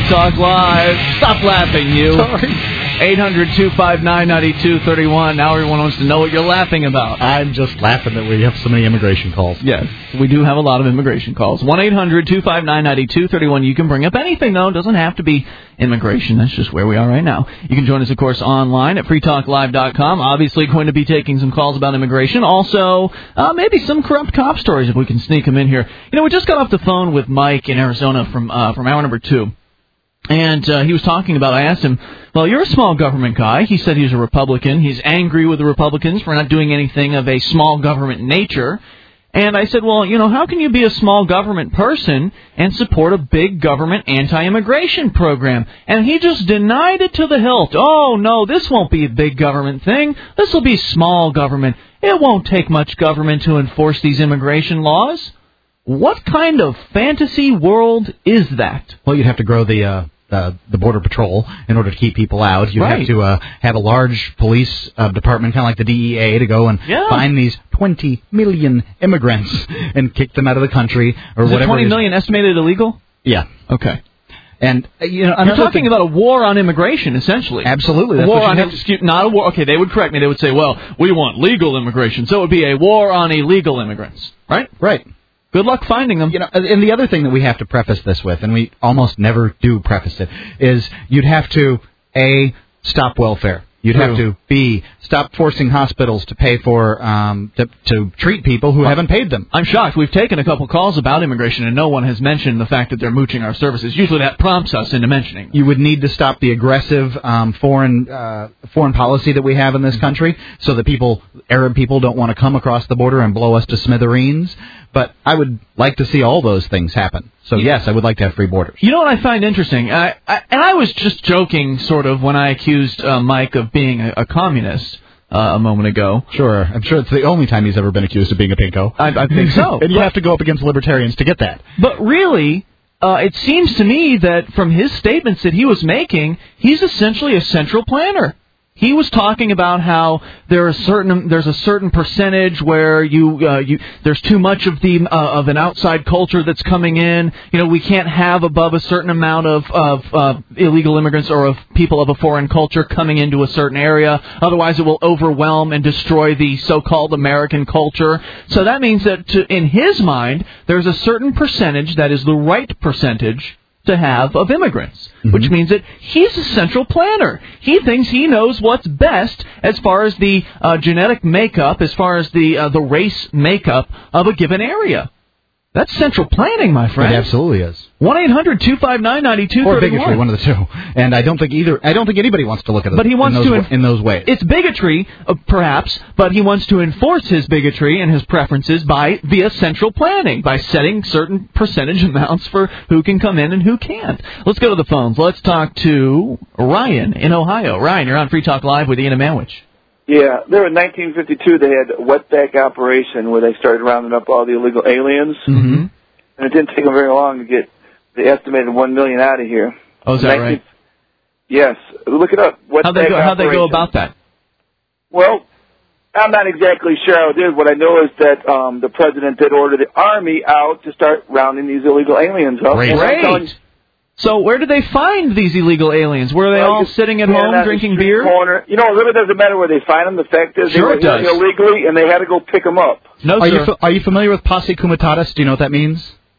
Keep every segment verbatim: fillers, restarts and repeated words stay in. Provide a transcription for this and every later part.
Talk Live. Stop laughing, you. Sorry. eight hundred two five nine nine two three one. Now everyone wants to know what you're laughing about. I'm just laughing that we have so many immigration calls. Yes, we do have a lot of immigration calls. one eight hundred two five nine nine two three one. You can bring up anything, though. It doesn't have to be immigration. That's just where we are right now. You can join us, of course, online at free talk live dot com. Obviously going to be taking some calls about immigration. Also, uh, maybe some corrupt cop stories if we can sneak them in here. You know, we just got off the phone with Mike in Arizona from uh, from hour number two. And uh, he was talking about, I asked him, well, you're a small government guy. He said he's a Republican. He's angry with the Republicans for not doing anything of a small government nature. And I said, well, you know, how can you be a small government person and support a big government anti-immigration program? And he just denied it to the hilt. Oh, no, this won't be a big government thing. This will be small government. It won't take much government to enforce these immigration laws. What kind of fantasy world is that? Well, you'd have to grow the uh, uh, the Border Patrol in order to keep people out. You'd right. have to uh, have a large police uh, department, kind of like the D E A, to go and yeah. find these twenty million immigrants and kick them out of the country or is whatever. Is twenty million estimated illegal? Yeah. Okay. And uh, you know, you're talking thing, about a war on immigration, essentially. Absolutely. A That's war what on excuse, not a war. Okay, they would correct me. They would say, "Well, we want legal immigration," so it would be a war on illegal immigrants, right? Right. Good luck finding them. You know, and the other thing that we have to preface this with, and we almost never do preface it, is you'd have to A, stop welfare. You'd True. have to, B, stop forcing hospitals to pay for, um, to, to treat people who well, haven't paid them. I'm shocked. We've taken a couple calls about immigration, and no one has mentioned the fact that they're mooching our services. Usually that prompts us into mentioning. You would need to stop the aggressive um, foreign uh, foreign policy that we have in this country so that people, Arab people, don't want to come across the border and blow us to smithereens. But I would like to see all those things happen. So, yes, I would like to have free borders. You know what I find interesting? I, I, and I was just joking, sort of, when I accused uh, Mike of being a, a communist uh, a moment ago. Sure. I'm sure it's the only time he's ever been accused of being a pinko. I, I think so. And you have to go up against libertarians to get that. But really, uh, it seems to me that from his statements that he was making, he's essentially a central planner. He was talking about how there are certain there's a certain percentage where you uh, you there's too much of the uh, of an outside culture that's coming in. You know, we can't have above a certain amount of of uh, illegal immigrants or of people of a foreign culture coming into a certain area. Otherwise, it will overwhelm and destroy the so-called American culture. So that means that to, in his mind, there's a certain percentage that is the right percentage to have of immigrants, mm-hmm. which means that he's a central planner. He thinks he knows what's best as far as the uh, genetic makeup, as far as the uh, the race makeup of a given area. That's central planning, my friend. It absolutely is. one eight hundred two five nine nine two three one. Or bigotry, one of the two. And I don't think either. I don't think anybody wants to look at it but he wants in, those, to inf- in those ways. It's bigotry, uh, perhaps, but he wants to enforce his bigotry and his preferences by via central planning, by setting certain percentage amounts for who can come in and who can't. Let's go to the phones. Let's talk to Ryan in Ohio. Ryan, you're on Free Talk Live with Ian and Manwich. Yeah, there in nineteen fifty-two they had a wetback operation where they started rounding up all the illegal aliens. Mm-hmm. And it didn't take them very long to get the estimated one million out of here. Oh, is that nineteen right? Yes. Look it up. How'd they, go, how'd they go about that? Well, I'm not exactly sure how it did. What I know is that um, the president did order the army out to start rounding these illegal aliens up. Great. Great. So where did they find these illegal aliens? Were they well, all sitting at home drinking beer? Corner. You know, it really doesn't matter where they find them. The fact is sure they were here illegally, and they had to go pick them up. No, are sir. You, are you familiar with posse comitatus? Do you know what that means?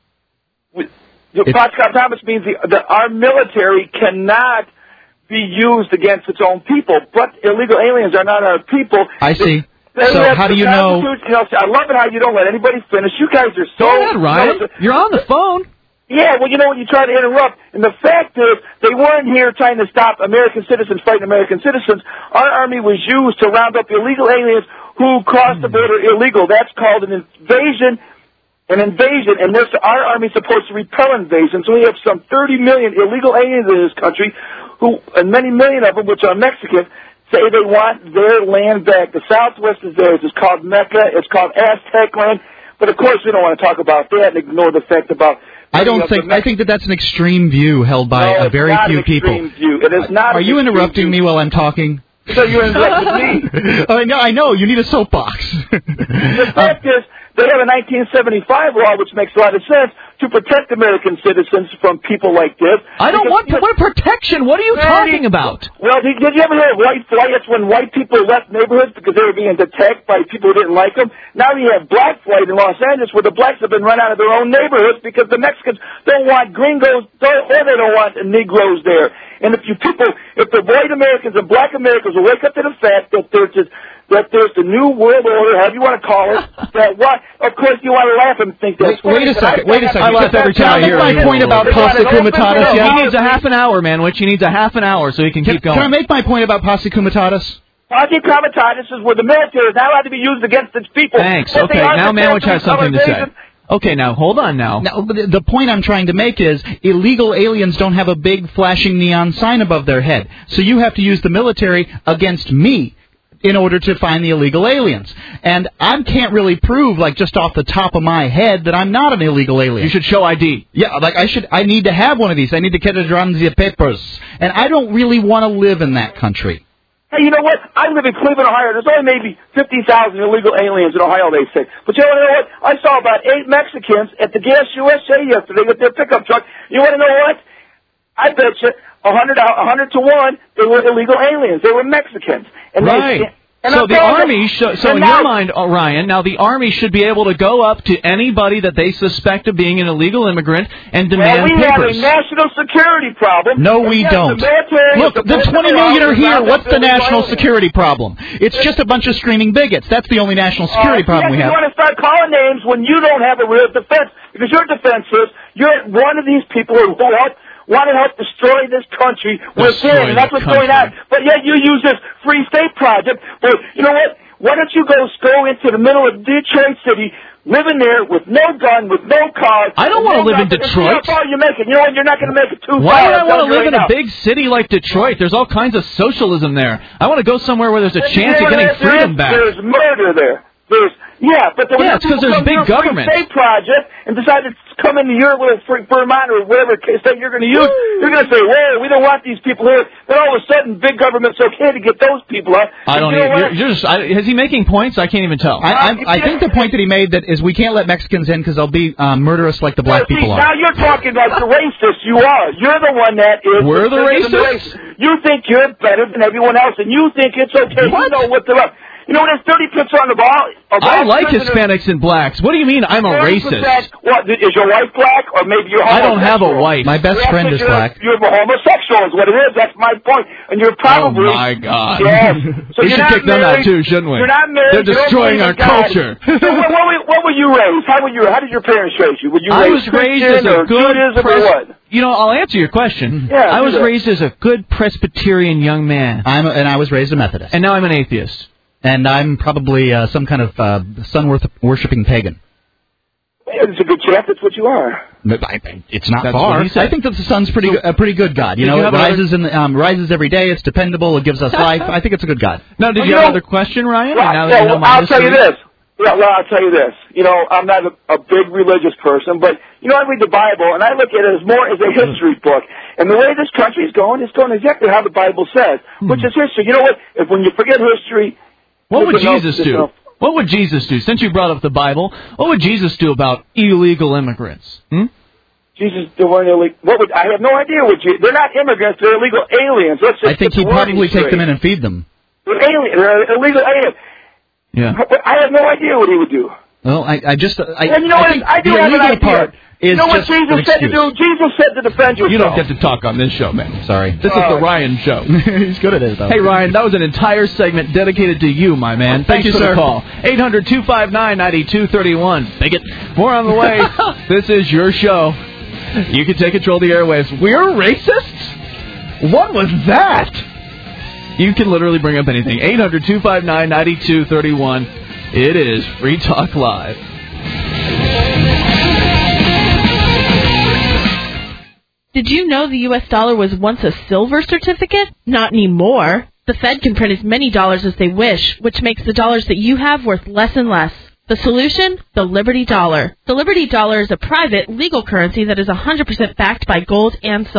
Posse comitatus means the, the, our military cannot be used against its own people, but illegal aliens are not our people. I see. They, so how do you know? You know? I love it how you don't let anybody finish. You guys are so... Go ahead, Ryan. You're on the phone. Yeah, well, you know, when you try to interrupt, and the fact is, they weren't here trying to stop American citizens fighting American citizens. Our army was used to round up illegal aliens who crossed the border illegal. That's called an invasion, an invasion, and this, our army is supposed to repel invasions. So we have some thirty million illegal aliens in this country, who, and many million of them, which are Mexican, say they want their land back. The Southwest is theirs. It's called Mecca. It's called Aztec land. But, of course, we don't want to talk about that and ignore the fact about... I don't think. I think that that's an extreme view held by no, a very not few an extreme people. View. It is not. Are you interrupting me while I'm talking? So you're interrupting me. I know. I know. You need a soapbox. The fact is, they have a nineteen seventy-five law, which makes a lot of sense, to protect American citizens from people like this. I don't because, want what protection. What are you talking about? Well, did, did you ever hear of white flight? That's when white people left neighborhoods because they were being attacked by people who didn't like them. Now you have black flight in Los Angeles where the blacks have been run out of their own neighborhoods because the Mexicans don't want gringos or they don't want Negroes there. And if you people, if the white Americans and black Americans will wake up to the fact that there's just, that there's the new world order, however you want to call it, that what, of course you want to laugh and think that's Wait, wait a second, wait a second. I laugh every time I hear my point about Pasta Comitatus He yet? needs a half an hour, man, which he needs a half an hour so he can, Can, keep going. can I make my point about Pasta Comitatus? Pasta Comitatus is where the military is not allowed to be used against its people. Thanks. But Okay, they are now Manwich has something to say. colonization. Okay, now, hold on now. Now, the the point I'm trying to make is illegal aliens don't have a big flashing neon sign above their head. So you have to use the military against me in order to find the illegal aliens. And I can't really prove, like, just off the top of my head that I'm not an illegal alien. You should show I D. Yeah, like, I should. I need to have one of these. I need to get it on the papers. And I don't really want to live in that country. Hey, you know what? I live in Cleveland, Ohio. There's only maybe fifty thousand illegal aliens in Ohio, they say. But you want to know what? I saw about eight Mexicans at the Gas U S A yesterday with their pickup truck. You want to know what? I bet you a hundred, a hundred to one, they were illegal aliens. They were Mexicans. And Right. They, and so I'm the telling Army, you, sh- so and in now, your mind, oh, Ryan, now the Army should be able to go up to anybody that they suspect of being an illegal immigrant and demand well, we papers. have a national security problem. No, And we yes, don't. The military Look, is the supposed twenty to million are allow here. them What's to the be national aliens. security problem? It's just a bunch of screaming bigots. That's the only national security uh, problem yes, we have. You want to start calling names when you don't have a real defense, because your defense is you're one of these people who go out, want to help destroy this country Destroy within, and that's the what's going country. on. But yet you use this Free State Project. But you know what? Why don't you go go into the middle of Detroit City, living there with no gun, with no car? I don't and wanna no live in nothing, and Detroit. see how far you make it. You know what? You're not going to make it too Why far. would I I'm want to telling you live in right a now. big city like Detroit? There's all kinds of socialism there. I want to go somewhere where there's a You chance know of getting what? There freedom is- back. There's murder there. There's yeah, but the Yeah, it's 'cause there's big government. Free State Project and decided to come into your little free Vermont or whatever state you're going to use. You're going to say, "Whoa, we don't want these people here." Then all of a sudden, big government's okay to get those people out. I don't you know even. what? You're, you're just. I, is he making points? I can't even tell. I, I, I think the point that he made that is we can't let Mexicans in because they'll be um, murderous like the black Well, see, people now are. you're talking like the racist you are. You're the one that is. We're the you're racists? racist. You think you're better than everyone else, and you think it's okay. What? You know what they're up. You know, there's thirty pictures on the ball. I like Hispanics and blacks. What do you mean I'm a racist? What, is your wife black, or maybe you're I don't have a homosexual? wife. My best Well, friend is you're, black. You're a homosexual is what it is. That's my point. And you're probably... Oh, my God. Yes. So We you're should not kick them out, married, too, shouldn't we? You're not married. They're you don't destroying believe our in God. culture. So what, what, were- what were you raised? How were you? How did your parents raise you? Were you I raised was raised Christian as a or good Judaism or pres- what? You know, I'll answer your question. Yeah, I was do that. raised as a good Presbyterian young man, I'm a, and I was raised a Methodist. and now I'm an atheist. And I'm probably uh, some kind of uh, sun-worshipping pagan. There's a good chance that's what you are. But I- It's not That's far. what he said. I think that the sun's pretty So- a pretty good God. You Did know, you it have another- rises in the, um, rises every day. It's dependable. It gives us life. I think it's a good God. Now, did Well, you you have know- another question, Ryan? Well, now yeah, that you know well, my I'll tell you history? this. Yeah, well, I'll tell you this. You know, I'm not a, a big religious person, but, you know, I read the Bible, and I look at it as more as a history book. And the way this country is going, it's going exactly how the Bible says, which is history. You know what? If when you forget history... What you would can know- Jesus you do? know- What would Jesus do? Since you brought up the Bible, what would Jesus do about illegal immigrants? Hmm? Jesus, they weren't illegal. What would, I have no idea what you... They're not immigrants, they're illegal aliens. Let's just I think get the he'd probably wording take them straight. in and feed them. They're alien, they're illegal aliens. Yeah. But I have no idea what he would do. Well, I, I just, I, And you know I what? think I do the have an illegal idea. part is you know what just an Jesus said to excuse. do? Jesus said to defend yourself. You don't get to talk on this show, man. Sorry. This is the Ryan Show. He's good at it, though. Hey, Ryan, that was an entire segment dedicated to you, my man. Thank Thanks you, for sir. the call. eight hundred two five nine nine two three one. Bigot. More on the way. This is your show. You can take control of the airwaves. We're racists? What was that? You can literally bring up anything. eight hundred two five nine nine two three one. It is Free Talk Live. Did you know the U S dollar was once a silver certificate? Not anymore. The Fed can print as many dollars as they wish, which makes the dollars that you have worth less and less. The solution? The Liberty Dollar. The Liberty Dollar is a private, legal currency that is one hundred percent backed by gold and silver.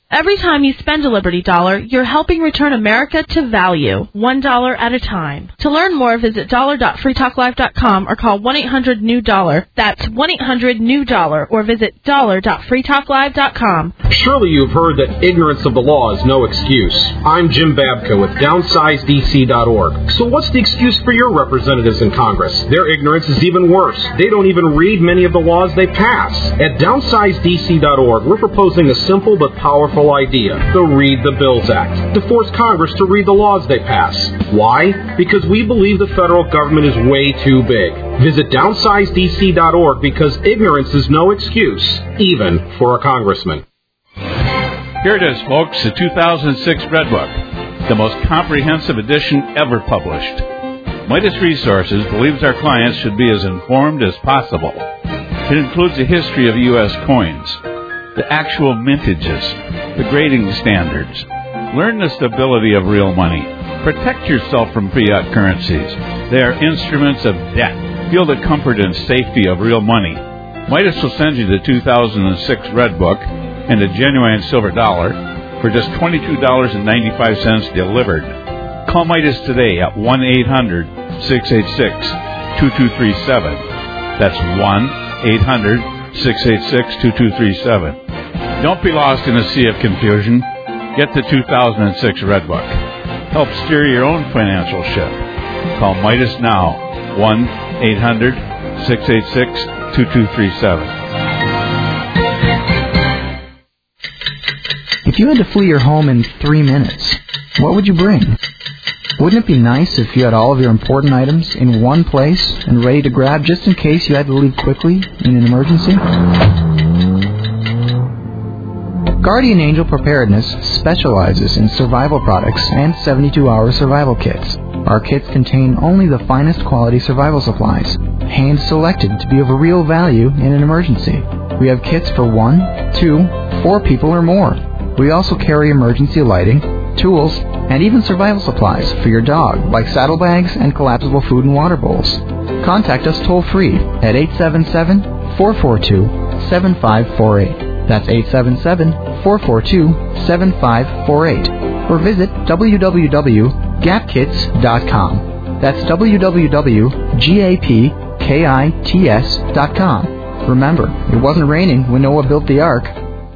Every time you spend a Liberty Dollar, you're helping return America to value, one dollar at a time. To learn more, visit dollar dot free talk live dot com or call one eight hundred new dollar. That's one eight hundred new dollar, or visit dollar dot free talk live dot com. Surely you've heard that ignorance of the law is no excuse. I'm Jim Babka with downsize D C dot org. So what's the excuse for your representatives in Congress? Their ignorance is even worse. They don't even read many of the laws they pass. At downsize D C dot org, we're proposing a simple but powerful idea, the Read the Bills Act, to force Congress to read the laws they pass. Why? Because we believe the federal government is way too big. Visit downsize D C dot org because ignorance is no excuse, even for a congressman. Here it is, folks, the two thousand six Red Book, the most comprehensive edition ever published. Midas Resources believes our clients should be as informed as possible. It includes a history of U S coins, the actual mintages, the grading standards. Learn the stability of real money. Protect yourself from fiat currencies. They are instruments of debt. Feel the comfort and safety of real money. Midas will send you the two thousand six Red Book and a genuine silver dollar for just twenty-two dollars and ninety-five cents delivered. Call Midas today at one eight hundred six eight six two two three seven. That's one eight hundred six eight six two two three seven. Don't be lost in a sea of confusion. Get the two thousand six Red Book. Help steer your own financial ship. Call Midas now, one eight hundred six eight six two two three seven. If you had to flee your home in three minutes, what would you bring? Wouldn't it be nice if you had all of your important items in one place and ready to grab just in case you had to leave quickly in an emergency? Guardian Angel Preparedness specializes in survival products and seventy-two hour survival kits. Our kits contain only the finest quality survival supplies, hand-selected to be of real value in an emergency. We have kits for one, two, four people or more. We also carry emergency lighting, tools, and even survival supplies for your dog, like saddlebags and collapsible food and water bowls. Contact us toll-free at eight seven seven, four four two, seven five four eight. That's eight seven seven, four four two, seven five four eight. Or visit w w w dot gap kits dot com. That's w w w dot gap kits dot com. Remember, it wasn't raining when Noah built the ark.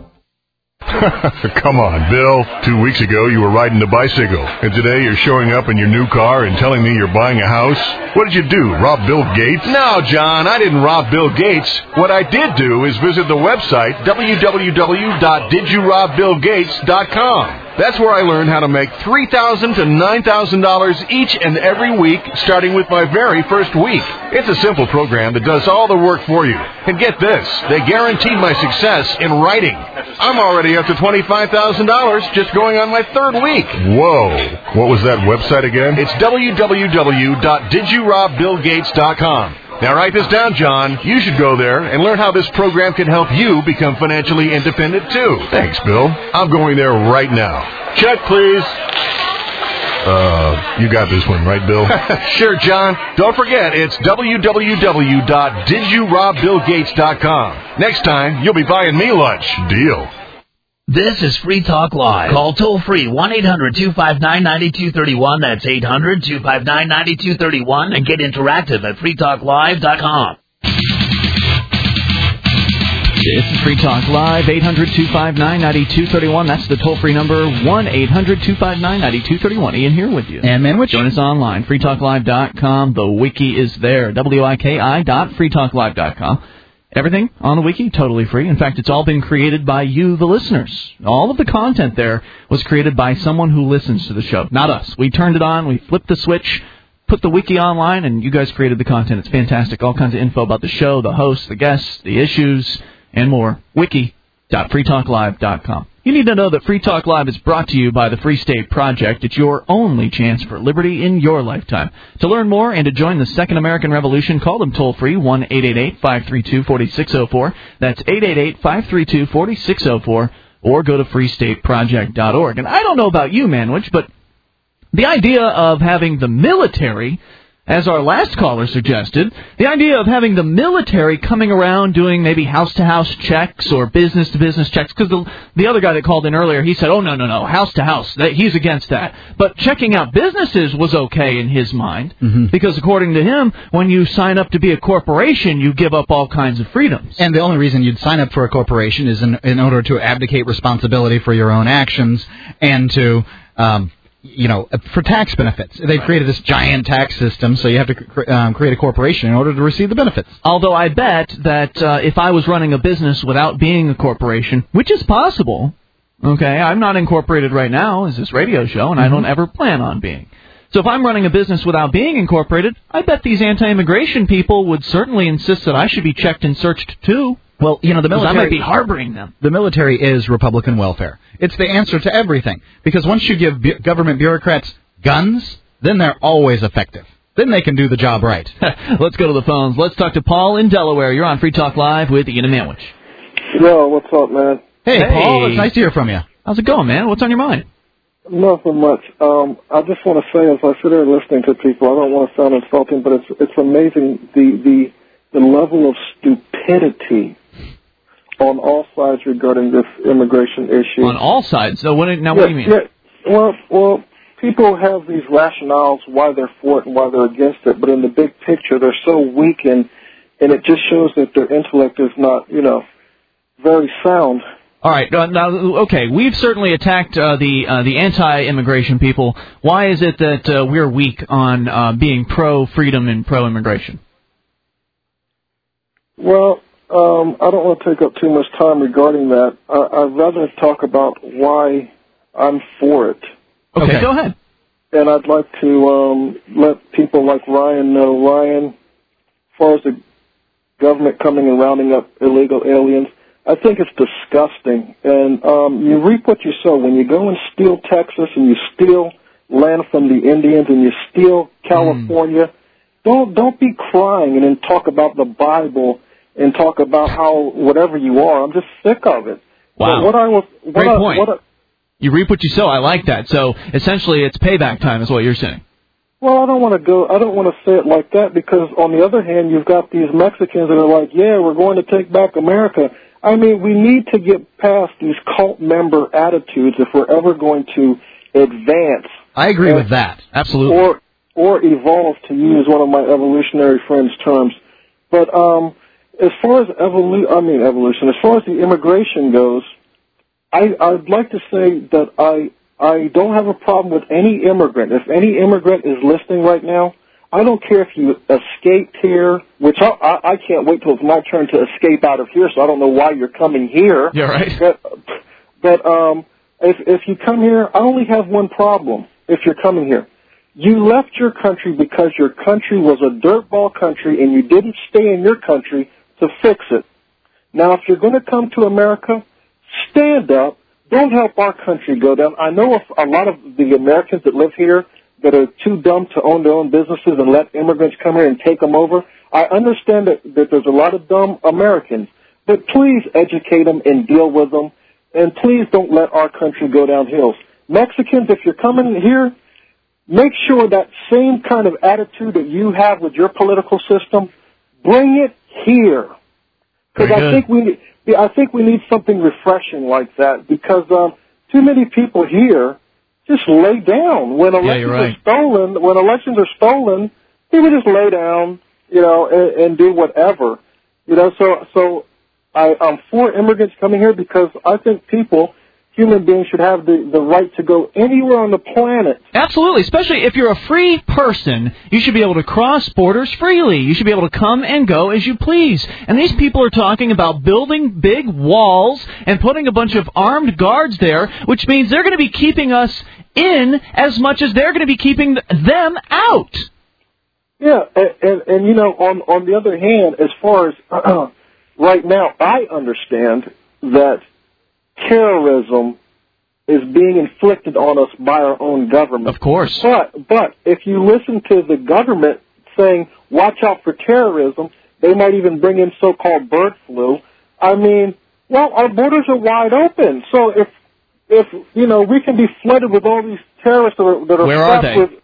Come on, Bill. Two weeks ago, you were riding a bicycle. And today, you're showing up in your new car and telling me you're buying a house? What did you do, rob Bill Gates? No, John, I didn't rob Bill Gates. What I did do is visit the website w w w dot did you rob bill gates dot com. That's where I learned how to make three thousand dollars to nine thousand dollars each and every week, starting with my very first week. It's a simple program that does all the work for you. And get this, they guaranteed my success in writing. I'm already up to twenty-five thousand dollars just going on my third week. Whoa. What was that website again? It's w w w dot did you rob bill gates dot com. Now write this down, John. You should go there and learn how this program can help you become financially independent, too. Thanks, Bill. I'm going there right now. Check, please. Uh, you got this one, right, Bill? Sure, John. Don't forget, it's w w w dot did you rob bill gates dot com. Next time, you'll be buying me lunch. Deal. This is Free Talk Live. Call toll-free one eight hundred two five nine nine two three one. That's eight hundred two five nine nine two three one. And get interactive at free talk live dot com. This is Free Talk Live, eight hundred two five nine nine two three one. That's the toll-free number, one eight hundred two five nine nine two three one. Ian here with you. And Manwich. Join us online, free talk live dot com. The wiki is there, W I K I dot free talk live dot com. Everything on the wiki, totally free. In fact, it's all been created by you, the listeners. All of the content there was created by someone who listens to the show, not us. We turned it on, we flipped the switch, put the wiki online, and you guys created the content. It's fantastic. All kinds of info about the show, the hosts, the guests, the issues, and more. wiki dot free talk live dot com. You need to know that Free Talk Live is brought to you by the Free State Project. It's your only chance for liberty in your lifetime. To learn more and to join the Second American Revolution, call them toll-free, one eight eight eight five three two four six zero four. That's eight eight eight five three two four six zero four, or go to free state project dot org. And I don't know about you, Manwich, but the idea of having the military as our last caller suggested, the idea of having the military coming around doing maybe house-to-house checks or business-to-business checks, because the, the other guy that called in earlier, he said, oh, no, no, no, house-to-house, that, he's against that. But checking out businesses was okay in his mind, mm-hmm. because according to him, when you sign up to be a corporation, you give up all kinds of freedoms. And the only reason you'd sign up for a corporation is in, in order to abdicate responsibility for your own actions and to... Um, you know, for tax benefits. They've right. created this giant tax system, so you have to um, create a corporation in order to receive the benefits. Although I bet that uh, if I was running a business without being a corporation, which is possible, okay, I'm not incorporated right now as this radio show, and mm-hmm. I don't ever plan on being. So if I'm running a business without being incorporated, I bet these anti-immigration people would certainly insist that I should be checked and searched too. Well, you know, the military... I might be harboring them. The military is Republican welfare. It's the answer to everything. Because once you give bu- government bureaucrats guns, then they're always effective. Then they can do the job right. Let's go to the phones. Let's talk to Paul in Delaware. You're on Free Talk Live with Ian and Manwich. Yo, what's up, man? Hey, hey, Paul. It's nice to hear from you. How's it going, man? What's on your mind? Nothing much. Um, I just want to say, as I sit there listening to people, I don't want to sound insulting, but it's it's amazing the the, the level of stupidity on all sides regarding this immigration issue. On all sides? So what, now, yeah, what do you mean? Yeah, well, well, people have these rationales why they're for it and why they're against it, but in the big picture, they're so weak, and, and it just shows that their intellect is not, you know, very sound. All right. Uh, now, okay, we've certainly attacked uh, the uh, the anti-immigration people. Why is it that uh, we're weak on uh, being pro-freedom and pro-immigration? Well, Um, I don't want to take up too much time regarding that. Uh, I'd rather talk about why I'm for it. Okay, go ahead. And I'd like to um, let people like Ryan know. Ryan, as far as the government coming and rounding up illegal aliens, I think it's disgusting. And um, you reap what you sow. When you go and steal Texas and you steal land from the Indians and you steal California, mm. don't don't be crying and then talk about the Bible and talk about how whatever you are. I'm just sick of it. Wow. So what I was, what Great I, point. What I, you reap what you sow. I like that. So essentially it's payback time is what you're saying. Well, I don't want to go, I don't want to say it like that because on the other hand, you've got these Mexicans that are like, yeah, we're going to take back America. I mean, we need to get past these cult member attitudes if we're ever going to advance. I agree and, with that. Absolutely. Or, or evolve, to use one of my evolutionary friends' terms. But, um, As far as evolu- I mean evolution, as far as the immigration goes, I, I'd like to say that I I don't have a problem with any immigrant. If any immigrant is listening right now, I don't care if you escaped here, which I, I, I can't wait till it's my turn to escape out of here, so I don't know why you're coming here. Yeah, right. But, but um, if, if you come here, I only have one problem if you're coming here. You left your country because your country was a dirtball country and you didn't stay in your country to fix it. Now, if you're going to come to America, stand up. Don't help our country go down. I know a lot of the Americans that live here that are too dumb to own their own businesses and let immigrants come here and take them over. I understand that, that there's a lot of dumb Americans, but please educate them and deal with them, and please don't let our country go down hills. Mexicans, if you're coming here, make sure that same kind of attitude that you have with your political system, bring it here, because I think we I think we need something refreshing like that. Because um, too many people here just lay down when elections yeah, right. are stolen. When elections are stolen, people just lay down, you know, and, and do whatever, you know. So so I, I'm for immigrants coming here because I think people. Human beings should have the, the right to go anywhere on the planet. Absolutely. Especially if you're a free person, you should be able to cross borders freely. You should be able to come and go as you please. And these people are talking about building big walls and putting a bunch of armed guards there, which means they're going to be keeping us in as much as they're going to be keeping them out. Yeah, and, and, and you know, on, on the other hand, as far as uh, right now, I understand that terrorism is being inflicted on us by our own government. Of course. But but if you listen to the government saying, watch out for terrorism, they might even bring in so-called bird flu. I mean, well, our borders are wide open. So if, if you know, we can be flooded with all these terrorists that are, that are Where are they? With,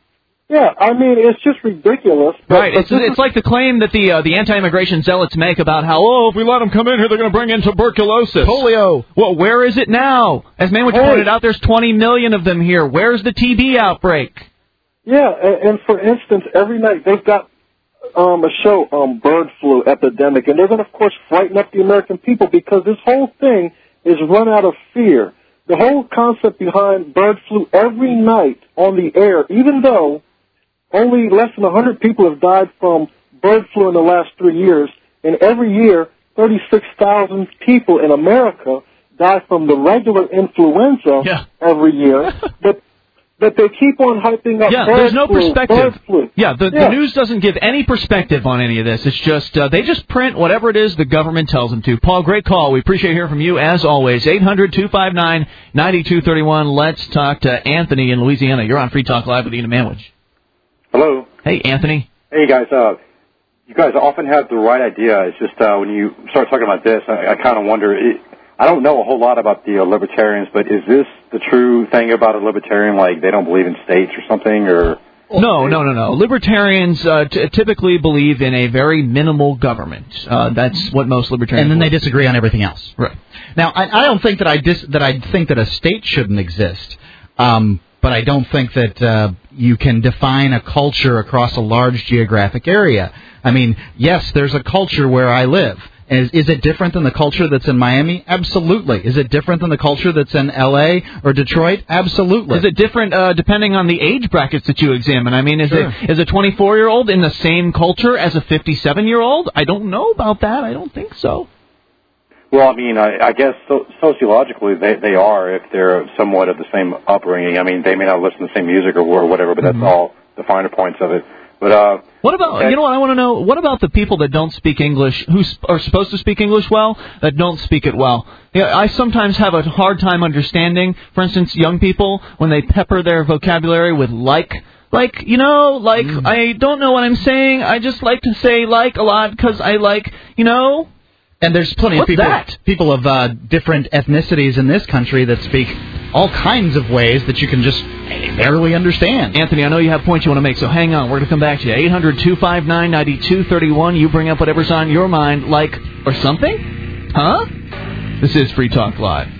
Yeah, I mean, it's just ridiculous. But, right. but It's it's is, like the claim that the uh, the anti-immigration zealots make about how, oh, if we let them come in here, they're going to bring in tuberculosis. Polio. Well, where is it now? As Manwich hey. pointed out, there's twenty million of them here. Where's the T B outbreak? Yeah, and, and for instance, every night they've got um, a show, um, bird flu epidemic, and they're going to, of course, frighten up the American people because this whole thing is run out of fear. The whole concept behind bird flu every night on the air, even though only less than one hundred people have died from bird flu in the last three years, and every year, thirty-six thousand people in America die from the regular influenza yeah. every year. but but they keep on hyping up yeah, bird there's no flu, perspective. bird flu. Yeah, the, yeah, the news doesn't give any perspective on any of this. It's just, uh, they just print whatever it is the government tells them to. Paul, great call. We appreciate hearing from you, as always. eight hundred two five nine nine two three one. Let's talk to Anthony in Louisiana. You're on Free Talk Live with Ian Manwich. Hello. Hey, Anthony. Hey, guys. Uh, you guys often have the right idea. It's just uh, when you start talking about this, I, I kind of wonder. It, I don't know a whole lot about the uh, libertarians, but is this the true thing about a libertarian? Like they don't believe in states or something, or? No, no, no, no. Libertarians uh, t- typically believe in a very minimal government. Uh, that's what most libertarians. And then believe. they disagree on everything else. Right. Now, I, I don't think that I dis- that I think that a state shouldn't exist. Um, But I don't think that uh, you can define a culture across a large geographic area. I mean, yes, there's a culture where I live. Is, is it different than the culture that's in Miami? Absolutely. Is it different than the culture that's in L A or Detroit? Absolutely. Is it different uh, depending on the age brackets that you examine? I mean, is Sure. it is a twenty-four-year-old in the same culture as a fifty-seven-year-old? I don't know about that. I don't think so. Well, I mean, I, I guess so, sociologically they they are if they're somewhat of the same upbringing. I mean, they may not listen to the same music or, or whatever, but that's mm-hmm. all the finer points of it. But uh, what about you know what I want to know? What about the people that don't speak English, who sp- are supposed to speak English well, that don't speak it well? Yeah, I sometimes have a hard time understanding. For instance, young people when they pepper their vocabulary with like. Like, you know, like, mm. I don't know what I'm saying. I just like to say like a lot because I like, you know. And there's plenty What's of people that? people of uh, different ethnicities in this country that speak all kinds of ways that you can just barely understand. Anthony, I know you have points you want to make, so hang on. We're going to come back to you. eight hundred two five nine nine two three one. You bring up whatever's on your mind, like, or something? Huh? This is Free Talk Live.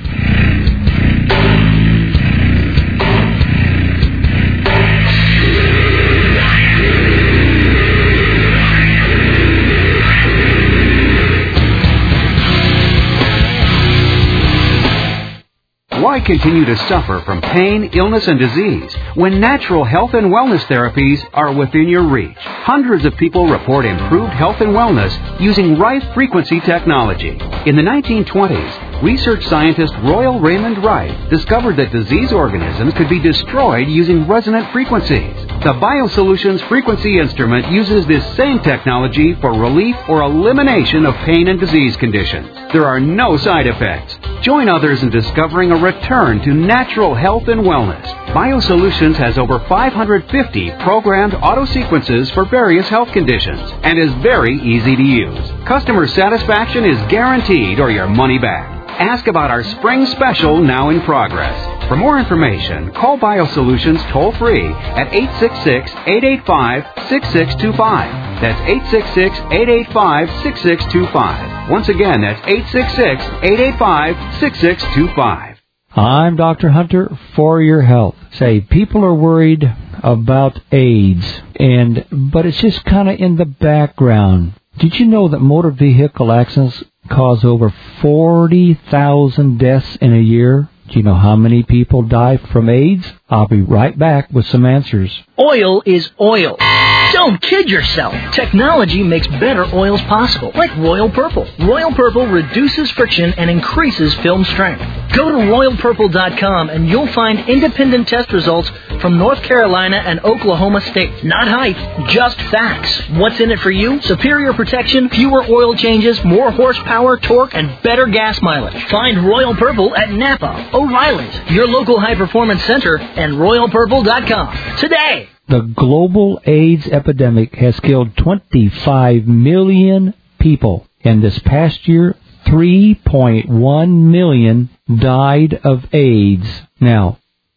Why continue to suffer from pain, illness, and disease when natural health and wellness therapies are within your reach? Hundreds of people report improved health and wellness using Rife frequency technology. In the nineteen twenties, research scientist Royal Raymond Rife discovered that disease organisms could be destroyed using resonant frequencies. The BioSolutions frequency instrument uses this same technology for relief or elimination of pain and disease conditions. There are no side effects. Join others in discovering a return to natural health and wellness. BioSolutions has over five hundred fifty programmed auto sequences for various health conditions and is very easy to use. Customer satisfaction is guaranteed or your money back. Ask about our spring special now in progress. For more information, call BioSolutions toll-free at eight six six, eight eight five, six six two five. That's eight six six, eight eight five, six six two five. Once again, that's eight six six, eight eight five, six six two five. I'm Doctor Hunter for your health. Say, people are worried about AIDS, and but it's just kind of in the background. Did you know that motor vehicle accidents cause over forty thousand deaths in a year? Do you know how many people die from AIDS? I'll be right back with some answers. Oil is oil. Don't kid yourself. Technology makes better oils possible, like Royal Purple. Royal Purple reduces friction and increases film strength. Go to royal purple dot com and you'll find independent test results from North Carolina and Oklahoma states. Not hype, just facts. What's in it for you? Superior protection, fewer oil changes, more horsepower, torque, and better gas mileage. Find Royal Purple at Napa, O'Reilly's, your local high-performance center, and royal purple dot com today. The global AIDS epidemic has killed twenty-five million people. In this past year, three point one million died of AIDS. Now,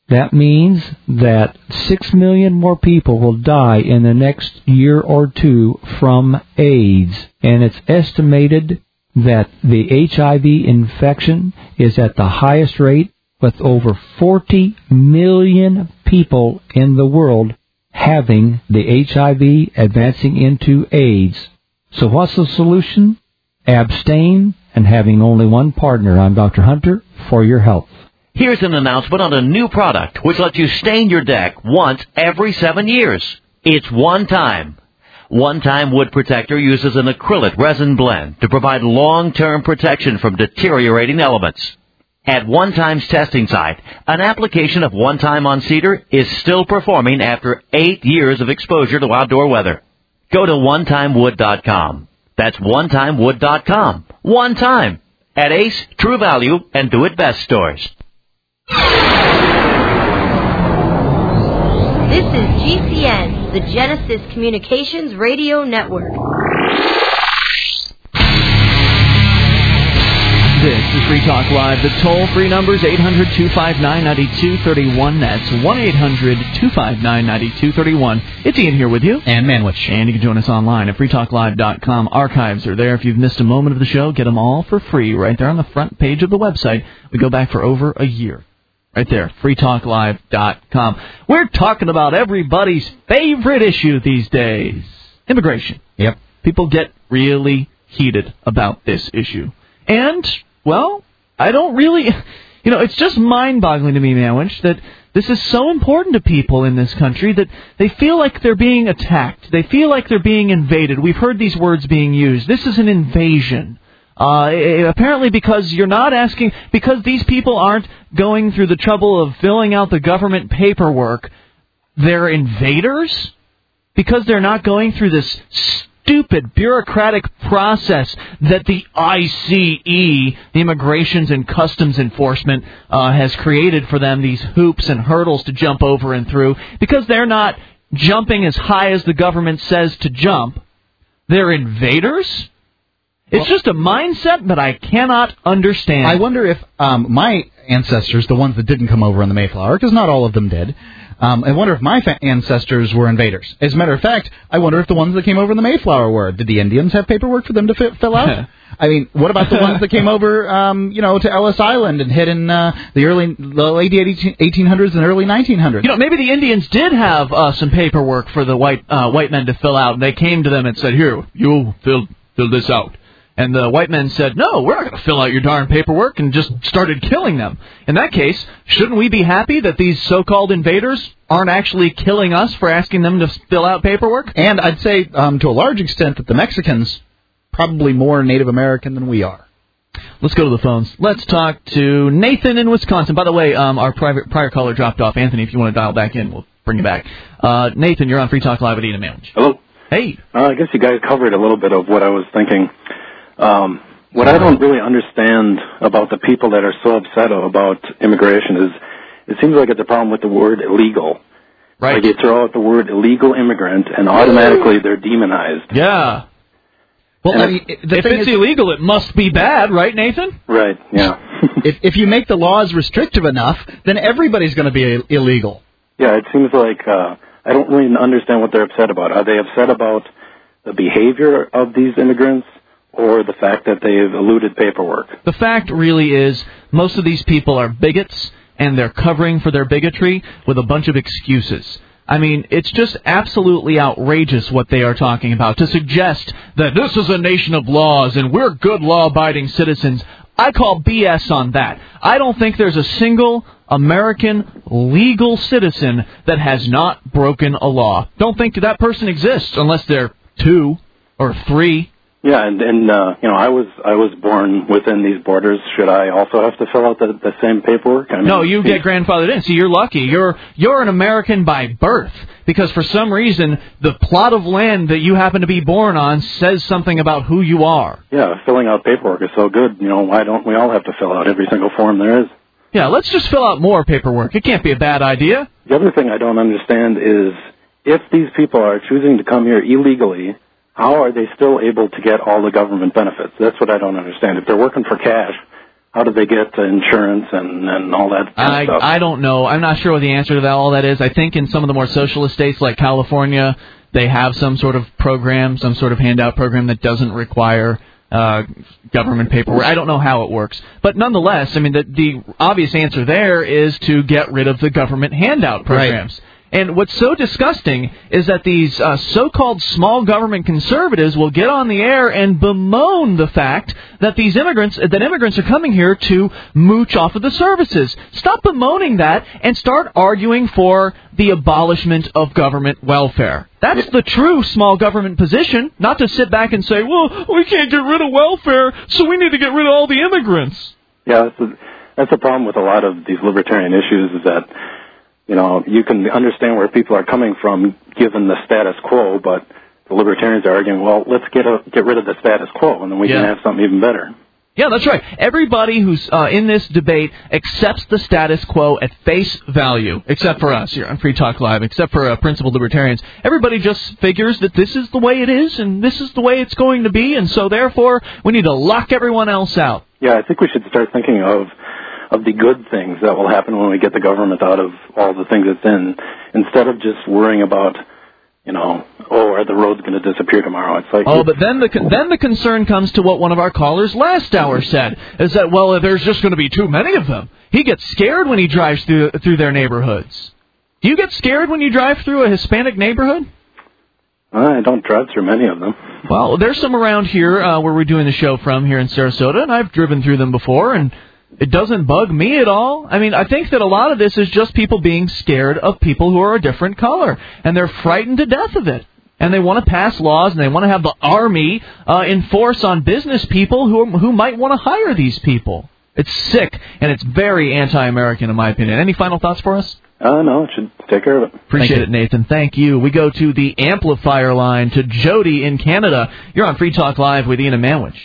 That means that six million more people will die in the next year or two from AIDS. And it's estimated that the H I V infection is at the highest rate, with over forty million people in the world having the H I V advancing into AIDS. So what's the solution? Abstain and having only one partner. I'm Doctor Hunter for your health. Here's an announcement on a new product which lets you stain your deck once every seven years. It's One Time. One Time Wood Protector uses an acrylic resin blend to provide long-term protection from deteriorating elements. At One Time's testing site, an application of One Time on cedar is still performing after eight years of exposure to outdoor weather. Go to one time wood dot com. That's one time wood dot com. One Time. At Ace, True Value, and Do It Best stores. This is G C N, the Genesis Communications Radio Network. This is Free Talk Live. The toll-free number is eight hundred, two five nine, nine two three one. That's one eight hundred, two five nine, nine two three one. It's Ian here with you. And Manwich. And you can join us online at free talk live dot com. Archives are there. If you've missed a moment of the show, get them all for free right there on the front page of the website. We go back for over a year. Right there, free talk live dot com. We're talking about everybody's favorite issue these days, immigration. Yep. People get really heated about this issue. And, well, I don't really, you know, it's just mind-boggling to me, Manwich, that this is so important to people in this country that they feel like they're being attacked. They feel like they're being invaded. We've heard these words being used. This is an invasion. Uh, apparently because you're not asking, because these people aren't going through the trouble of filling out the government paperwork, they're invaders? Because they're not going through this stupid bureaucratic process that the I C E, the Immigrations and Customs Enforcement, uh, has created for them, these hoops and hurdles to jump over and through, because they're not jumping as high as the government says to jump, they're invaders? It's just a mindset that I cannot understand. I wonder if um, my ancestors, the ones that didn't come over on the Mayflower, because not all of them did, um, I wonder if my fa- ancestors were invaders. As a matter of fact, I wonder if the ones that came over on the Mayflower were. Did the Indians have paperwork for them to fi- fill out? I mean, what about the ones that came over, um, you know, to Ellis Island and hid in uh, the early, the late eighteen hundreds and early nineteen hundreds? You know, maybe the Indians did have uh, some paperwork for the white uh, white men to fill out, and they came to them and said, "Here, you fill fill this out." And the white men said, no, we're not going to fill out your darn paperwork, and just started killing them. In that case, shouldn't we be happy that these so-called invaders aren't actually killing us for asking them to fill out paperwork? And I'd say, um, to a large extent, that the Mexicans probably more Native American than we are. Let's go to the phones. Let's talk to Nathan in Wisconsin. By the way, um, our private, prior caller dropped off. Anthony, if you want to dial back in, we'll bring you back. Uh, Nathan, you're on Free Talk Live with Ian Manwich. Hello. Hey. Uh, I guess you guys covered a little bit of what I was thinking. Um, what I don't really understand about the people that are so upset about immigration is it seems like it's a problem with the word illegal. Right. Like you throw out the word illegal immigrant and automatically they're demonized. Yeah. Well, And I mean, if- if it's illegal, it must be bad, right, Nathan? Right, yeah. if, if you make the laws restrictive enough, then everybody's going to be Ill- illegal. Yeah, it seems like uh, I don't really understand what they're upset about. Are they upset about the behavior of these immigrants or the fact that they've eluded paperwork? The fact really is most of these people are bigots, and they're covering for their bigotry with a bunch of excuses. I mean, it's just absolutely outrageous what they are talking about. To suggest that this is a nation of laws and we're good law-abiding citizens, I call B S on that. I don't think there's a single American legal citizen that has not broken a law. Don't think that person exists unless they're two or three. Yeah, and, and uh, you know, I was I was born within these borders. Should I also have to fill out the, the same paperwork? I mean, No, you get grandfathered in. See, you're lucky. You're you're an American by birth because for some reason the plot of land that you happen to be born on says something about who you are. Yeah, filling out paperwork is so good. You know, why don't we all have to fill out every single form there is? Yeah, let's just fill out more paperwork. It can't be a bad idea. The other thing I don't understand is if these people are choosing to come here illegally, how are they still able to get all the government benefits? That's what I don't understand. If they're working for cash, how do they get uh, insurance and, and all that kind I, of stuff? I don't know. I'm not sure what the answer to that, all that is. I think in some of the more socialist states like California, they have some sort of program, some sort of handout program that doesn't require uh, government paperwork. I don't know how it works. But nonetheless, I mean, the, the obvious answer there is to get rid of the government handout programs. Right. And what's so disgusting is that these uh, so-called small government conservatives will get on the air and bemoan the fact that these immigrants, that immigrants are coming here to mooch off of the services. Stop bemoaning that and start arguing for the abolishment of government welfare. That's the true small government position, not to sit back and say, well, we can't get rid of welfare, so we need to get rid of all the immigrants. Yeah, that's the, that's the problem with a lot of these libertarian issues is that, you know, you can understand where people are coming from given the status quo, but the libertarians are arguing, well, let's get a, get rid of the status quo, and then we yeah. can have something even better. Yeah, that's right. Everybody who's uh, in this debate accepts the status quo at face value, except for us here on Free Talk Live, except for uh, principled libertarians. Everybody just figures that this is the way it is, and this is the way it's going to be, and so therefore we need to lock everyone else out. Yeah, I think we should start thinking of of the good things that will happen when we get the government out of all the things it's in, instead of just worrying about, you know, oh, are the roads going to disappear tomorrow? It's like, oh, but then the con- then the concern comes to what one of our callers last hour said, is that, well, there's just going to be too many of them. He gets scared when he drives through through their neighborhoods. Do you get scared when you drive through a Hispanic neighborhood? I don't drive through many of them. Well, there's some around here uh, where we're doing the show from here in Sarasota, and I've driven through them before, and it doesn't bug me at all. I mean, I think that a lot of this is just people being scared of people who are a different color, and they're frightened to death of it. And they want to pass laws, and they want to have the army uh, enforce on business people who who might want to hire these people. It's sick, and it's very anti-American, in my opinion. Any final thoughts for us? Uh, no, it should take care of it. Appreciate it, Nathan. Thank you. We go to the amplifier line to Jody in Canada. You're on Free Talk Live with Ian and Manwich.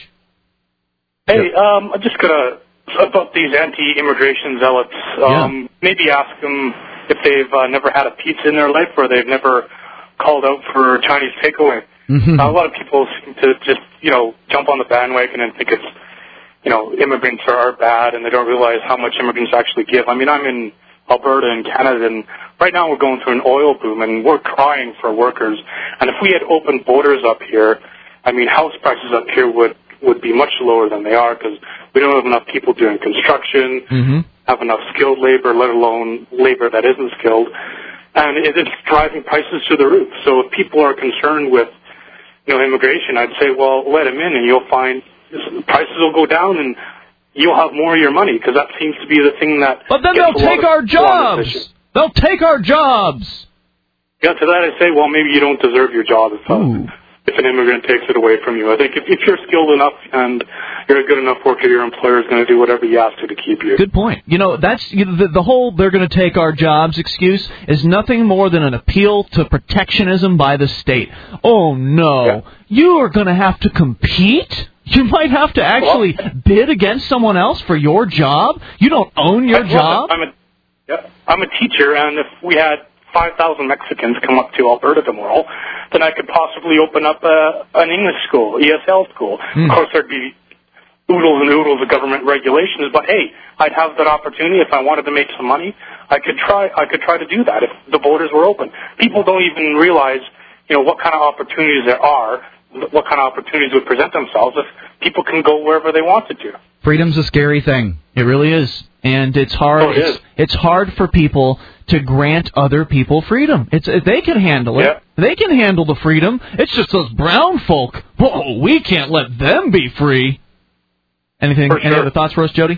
Hey, um, I'm just going to... about these anti-immigration zealots, um, yeah. maybe ask them if they've uh, never had a pizza in their life or they've never called out for Chinese takeaway. Mm-hmm. Uh, a lot of people seem to just, you know, jump on the bandwagon and think it's, you know, immigrants are, are bad and they don't realize how much immigrants actually give. I mean, I'm in Alberta in Canada, and right now we're going through an oil boom and we're crying for workers. And if we had open borders up here, I mean, house prices up here would would be much lower than they are because we don't have enough people doing construction, mm-hmm. have enough skilled labor, let alone labor that isn't skilled, and it's driving prices to the roof. So if people are concerned with, you know, immigration, I'd say, well, let them in, and you'll find prices will go down, and you'll have more of your money because that seems to be the thing that. But then they'll take our jobs. They'll take our jobs. Yeah, to that I say, well, maybe you don't deserve your job if. Uh, if an immigrant takes it away from you. I think if, if you're skilled enough and you're a good enough worker, your employer is going to do whatever he has to to keep you. Good point. You know, that's you know, the, the whole they're going to take our jobs excuse is nothing more than an appeal to protectionism by the state. Oh, no. Yeah. You are going to have to compete? You might have to actually well, bid against someone else for your job? You don't own your well, job? I'm a, yeah, I'm a teacher, and if we had five thousand Mexicans come up to Alberta tomorrow, then I could possibly open up a, an English school, E S L school. Mm. Of course, there'd be oodles and oodles of government regulations, but hey, I'd have that opportunity if I wanted to make some money. I could try. I could try to do that if the borders were open. People don't even realize, you know, what kind of opportunities there are, what kind of opportunities would present themselves if people can go wherever they wanted to. Freedom's a scary thing. It really is. And it's hard. Oh, it it's, is. it's hard for people to grant other people freedom. It's they can handle it. Yeah. They can handle the freedom. It's just those brown folk. Whoa, we can't let them be free. Anything? For sure. Any other thoughts for us, Jody?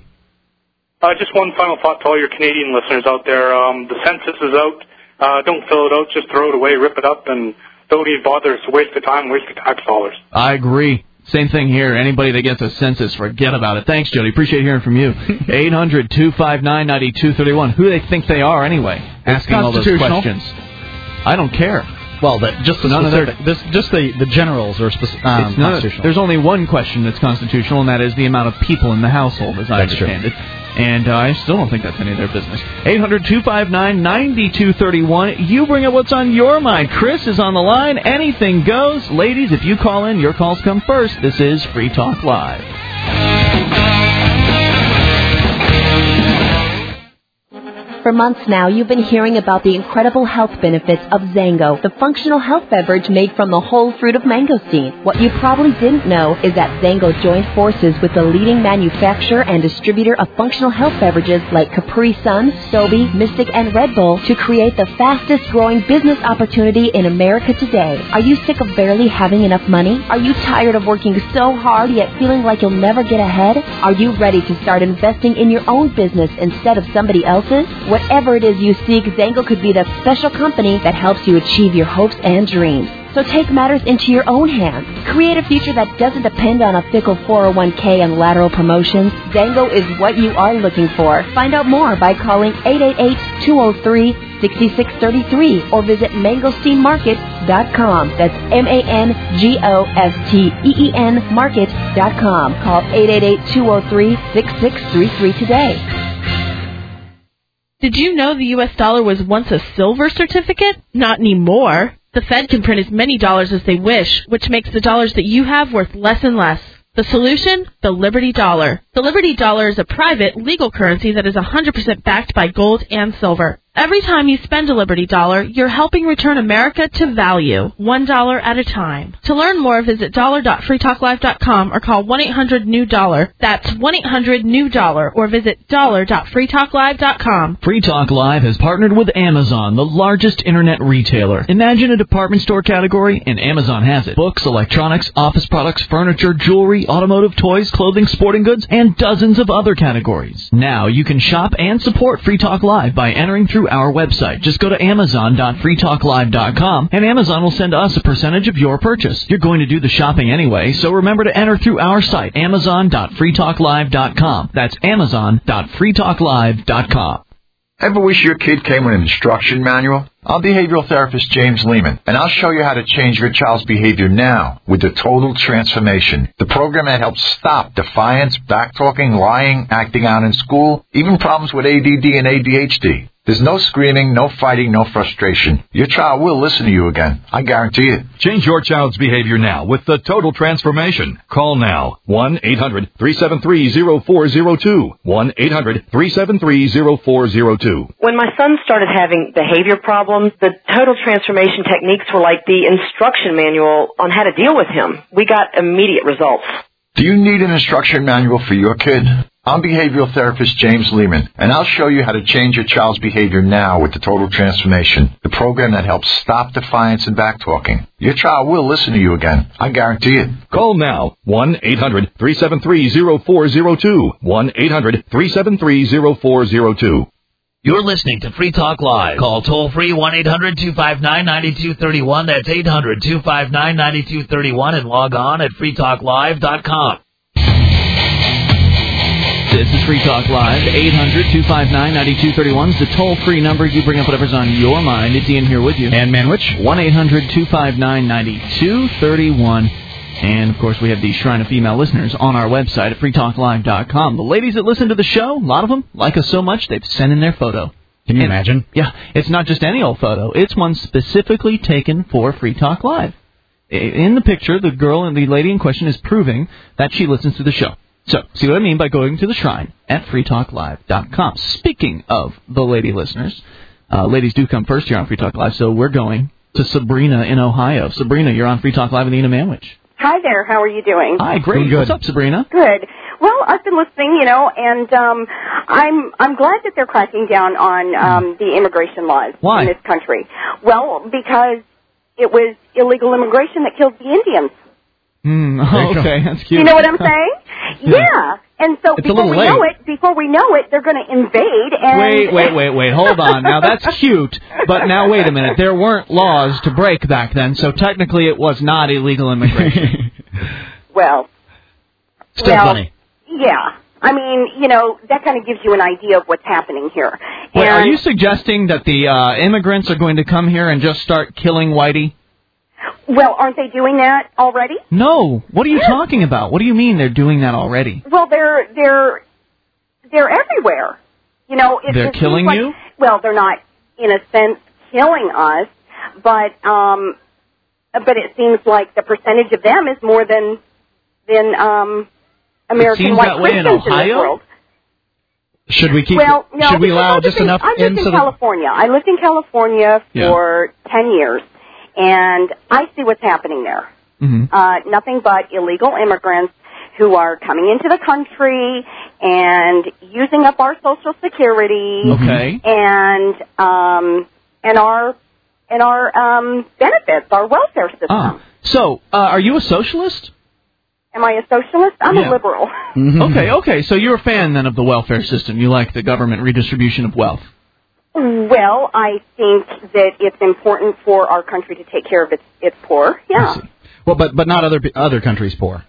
Uh, just one final thought to all your Canadian listeners out there. Um, the census is out. Uh, don't fill it out. Just throw it away, rip it up, and don't even bother. It's a waste of time, waste of tax dollars. I agree. Same thing here. Anybody that gets a census, forget about it. Thanks, Jody. Appreciate hearing from you. eight hundred two five nine nine two three one. Who do they think they are anyway? Asking all those questions. I don't care. Well, that just the none specific, of their, this, just the, the generals are specific, um, it's not, constitutional. There's only one question that's constitutional, and that is the amount of people in the household, as I that's understand true. it. And uh, I still don't think that's any of their business. eight hundred two five nine nine two three one. You bring up what's on your mind. Chris is on the line. Anything goes. Ladies, if you call in, your calls come first. This is Free Talk Live. For months now, you've been hearing about the incredible health benefits of Zango, the functional health beverage made from the whole fruit of mangosteen. What you probably didn't know is that Zango joined forces with the leading manufacturer and distributor of functional health beverages like Capri Sun, Sobe, Mystic, and Red Bull to create the fastest growing business opportunity in America today. Are you sick of barely having enough money? Are you tired of working so hard yet feeling like you'll never get ahead? Are you ready to start investing in your own business instead of somebody else's? Whatever it is you seek, Zango could be the special company that helps you achieve your hopes and dreams. So take matters into your own hands. Create a future that doesn't depend on a fickle four oh one k and lateral promotions. Zango is what you are looking for. Find out more by calling eight eight eight, two oh three, six six three three or visit mangosteen market dot com. That's M A N G O S T E E N market dot com. Call eight eight eight, two oh three, six six three three today. Did you know the U S dollar was once a silver certificate? Not anymore. The Fed can print as many dollars as they wish, which makes the dollars that you have worth less and less. The solution? The Liberty Dollar. The Liberty Dollar is a private, legal currency that is one hundred percent backed by gold and silver. Every time you spend a Liberty Dollar, you're helping return America to value, one dollar at a time. To learn more, visit dollar dot free talk live dot com or call one eight hundred new dollar. That's one eight hundred new dollar or visit dollar dot free talk live dot com. Free Talk Live has partnered with Amazon, the largest internet retailer. Imagine a department store category, and Amazon has it. Books, electronics, office products, furniture, jewelry, automotive, toys, clothing, sporting goods, and dozens of other categories. Now you can shop and support Free Talk Live by entering through our website. Just go to amazon dot free talk live dot com and Amazon will send us a percentage of your purchase. You're going to do the shopping anyway, so remember to enter through our site, amazon dot free talk live dot com. That's amazon dot free talk live dot com. Ever wish your kid came with an instruction manual? I'm behavioral therapist James Lehman, and I'll show you how to change your child's behavior now with the Total Transformation, the program that helps stop defiance, backtalking, lying, acting out in school, even problems with A D D and A D H D. There's no screaming, no fighting, no frustration. Your child will listen to you again. I guarantee it. Change your child's behavior now with the Total Transformation. Call now. one eight hundred three seven three oh four oh two. one eight hundred three seven three oh four oh two. When my son started having behavior problems, the Total Transformation techniques were like the instruction manual on how to deal with him. We got immediate results. Do you need an instruction manual for your kid? I'm behavioral therapist James Lehman, and I'll show you how to change your child's behavior now with the Total Transformation, the program that helps stop defiance and backtalking. Your child will listen to you again. I guarantee it. Call now. one eight hundred three seven three oh four oh two. one eight hundred three seven three oh four oh two. You're listening to Free Talk Live. Call toll-free one eight hundred two five nine nine two three one. That's eight hundred two five nine nine two three one and log on at free talk live dot com. This is Free Talk Live. eight hundred two five nine nine two three one is the toll-free number. You bring up whatever's on your mind. It's Ian here with you. And Manwich. one eight hundred two five nine nine two three one. And, of course, we have the Shrine of Female Listeners on our website at free talk live dot com. The ladies that listen to the show, a lot of them, like us so much, they've sent in their photo. Can you and, imagine? Yeah. It's not just any old photo. It's one specifically taken for Free Talk Live. In the picture, the girl and the lady in question is proving that she listens to the show. So, see what I mean by going to the Shrine at free talk live dot com. Speaking of the lady listeners, uh, ladies do come first here on Free Talk Live, so we're going to Sabrina in Ohio. Sabrina, you're on Free Talk Live with Ian and Manwich. Hi there. How are you doing? Hi, great. Good. What's up, Sabrina? Good. Well, I've been listening, you know, and um, I'm I'm glad that they're cracking down on um, the immigration laws Why? in this country. Well, because it was illegal immigration that killed the Indians. Mm, okay, that's cute. You know what I'm saying? Yeah. Yeah. And so It's a before little we late. know it, before we know it, they're going to invade and Wait, wait, wait, wait. Hold on. Now, that's cute, but now wait a minute. There weren't laws to break back then, so technically it was not illegal immigration. well, Still well, funny. Yeah. I mean, you know, that kind of gives you an idea of what's happening here. Wait, And- are you suggesting that the uh, immigrants are going to come here and just start killing Whitey? Well, aren't they doing that already? No. What are you talking about? What do you mean they're doing that already? Well, they're they're they're everywhere. You know, it, They're it seems killing like, you? Well, they're not in a sense killing us, but um, but it seems like the percentage of them is more than than um, American seems white that way in Christians in, this Ohio? world. Should we keep? Well, no, should we allow because just I lived enough in, I lived in in so that- California. I lived in California Yeah. for ten years, and I see what's happening there. Mm-hmm. Uh, nothing but illegal immigrants who are coming into the country and using up our Social Security Okay. and um, and our and our um, benefits, our welfare system. Ah. So, uh, are you a socialist? Am I a socialist? I'm Yeah. a liberal. Okay, okay. So you're a fan then of the welfare system. You like the government redistribution of wealth. Well, I think that it's important for our country to take care of its its poor. Yeah. Well, but but not other other countries' poor.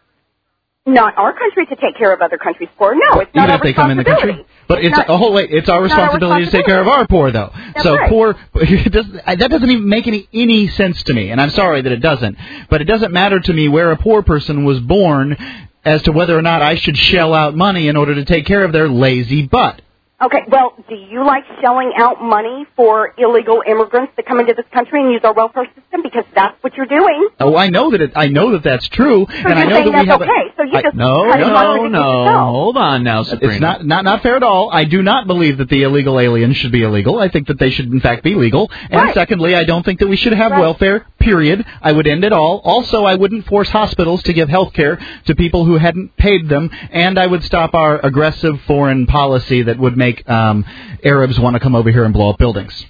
Not our country to take care of other countries' poor. No, it's not Even our if they come in the responsibility. country. But it's, not- a whole wait. It's our it's not our responsibility to take care of our poor, though. That's so right. poor. It doesn't, that doesn't even make any any sense to me, and I'm sorry that it doesn't. But it doesn't matter to me where a poor person was born as to whether or not I should shell out money in order to take care of their lazy butt. Okay, well, do you like shelling out money for illegal immigrants that come into this country and use our welfare system? Because that's what you're doing. Oh, I know that it, I know that that's true, So and I you're know saying that we that's have. okay. So you I- just no, cut it no, contradict no. yourself. Hold on now, Sabrina. It's not, not not fair at all. I do not believe that the illegal aliens should be illegal. I think that they should, in fact, be legal. And Right. secondly, I don't think that we should have Right. welfare, period. I would end it all. Also, I wouldn't force hospitals to give health care to people who hadn't paid them. And I would stop our aggressive foreign policy that would make um, Arabs want to come over here and blow up buildings.